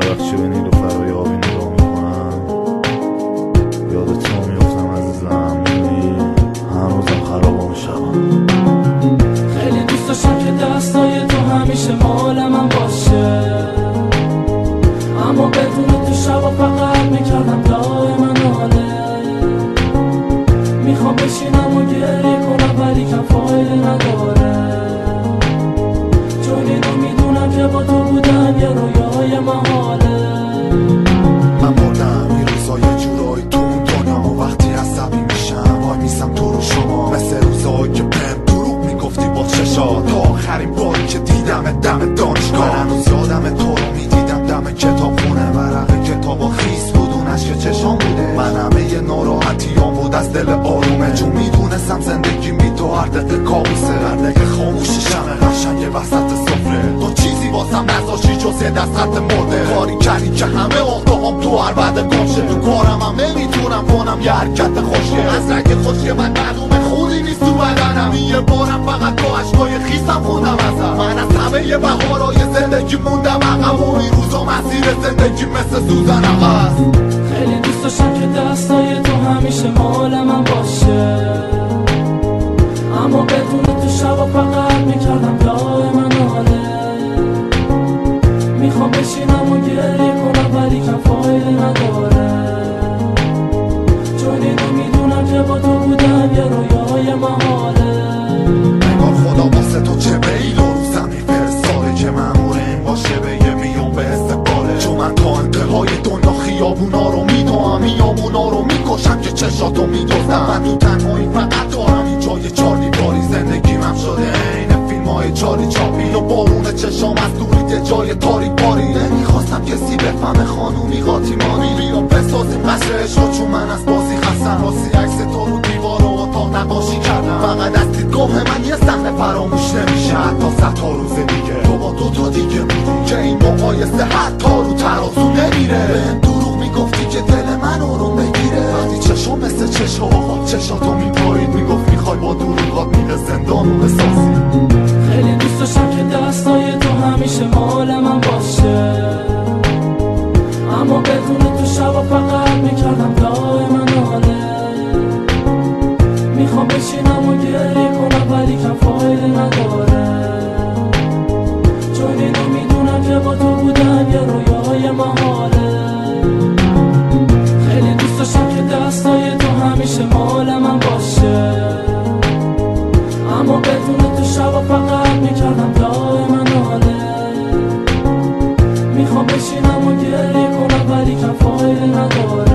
وقتی به نیلوفرای آبی نگاه میکنم یاد تو میفتم عزیزم، میدونی هنوزم خرابم شبم. خیلی دوست داشتم که دستای تو همیشه مال من باشه، اما بدون تو شبا فقط میکردم دائما ناله. میخوام بشینم و گریه کنم ولی کم فایده نداره، چون اینو میدونم که با تو بودن یه رویای محاله. من مردم این روزا یه جورایی تو اون دنیا، وقتی عصبی میشم وای میسم تو رو شما، مثل روزایی که بهم دروغ میگفتی با چشات. تا آخرین باری که دیدم دم دانشگاه، من هنوز یادم تو رو میدیدم دم کتابخونه، ورق کتابا خیس بود اون عشق چشام بوده. من همه یه ناراحتیام بود از دل آرومه، چون میدونستم زندگی بی تو هر دقیقه کابوسه، هر دقیقه خاموشی شمه قشنگ وسط سفره. تو چیزی واسم نذاشتی جز یه دست خط مرده، کاری کردی که همه اقدامام تو هر بعد گمشه. تو کارم هم نمیتونم کنم یه حرکت خوشگه، از رنگ خوشگه من معلومه خونی نیست تو بدنم. یه بارم فقط با عشقای خیسم خوندم ازم، من از همه یه بهارای زندگی موندم عقب، و این روزا مسیر زندگی مثل سوزن عقب. خیلی دوست داشتم که دستای تو همیشه مال من باشه، اما بدون تو شبا فقط میکردم دائما ناله. میخوام بشینم و گریه کنم ولی کم فایده نداره، چون اینو میدونم که با تو بودن یه رویای محاله. انگار خدا واسه تو چه بیل و رو زمین فرستاده که مأمور این باشه به یه میون به استقباله. چون من تا انتهای دنیا خیابونا رو میدوام، میامونا رو میکشم که چشاتو میدوزم. من تو تنهایی فقط دارم اینجا یه چار دیواری، زندگیم شده عین فیلم های چارلی چاپلین، و بارون چشام از دوری یه جای تاریک باری. نمیخواستم کسی بفهمه خانومی قاطیمانی، بیا بسازیم قصر عشق، چون من از بازی خستم. راستی عکس تو رو دیوار و اتاق نقاشی کردم، فقط از دیدگاه من یه صحنه فراموش نمیشه حتی 100 تا روز دیگه. تو با 2 تا دیگه بودی که این مقایسه حتی رو ترازو نمیره. بهم دروغ میگفتی که دل من رو بگیره، وقتی چشم مثل چشاتو میپایید میگفت میخوای با دروغات میره زندان رو بسازی. خیلی دوست داشتم که دستای تو همیشه مال من باشه، اما بدون تو شبا فقط میکردم دائما ناله. میخوام بشینم و گریه کنم ولی کم فایده نداره، چون اینو میدونم که با تو بودن یه رویای محاله. خیلی دوست داشتم که دستای تو همیشه مال من باشه، اما بدون تو شبا فقط میکردم دائما ناله. میخوام بشینم و گریه کنم ولی کم فایده نداره،